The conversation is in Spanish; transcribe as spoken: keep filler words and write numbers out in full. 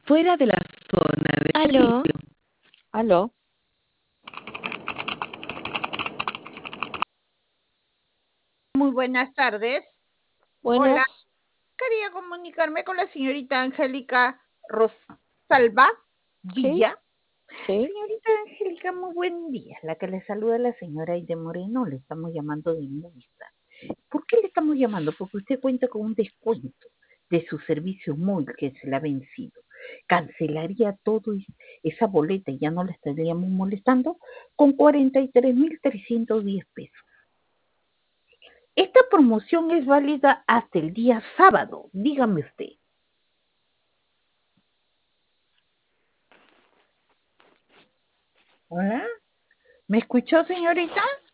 fuera de la zona de Aló, servicio. Aló, Muy buenas tardes. Hola, buenas. quería comunicarme con la señorita Angélica Rosalba Sí, Villa. sí. Señorita Angélica, muy buen día. La que le saluda la señora Aide Moreno, le estamos llamando de Movistar. ¿Por qué le estamos llamando? Porque usted cuenta con un descuento de su servicio móvil que se le ha vencido. Cancelaría todo y- esa boleta y ya no la estaríamos molestando con cuarenta y tres mil trescientos diez pesos. Esta promoción es válida hasta el día sábado, dígame usted. ¿Hola? ¿Me escuchó, señorita?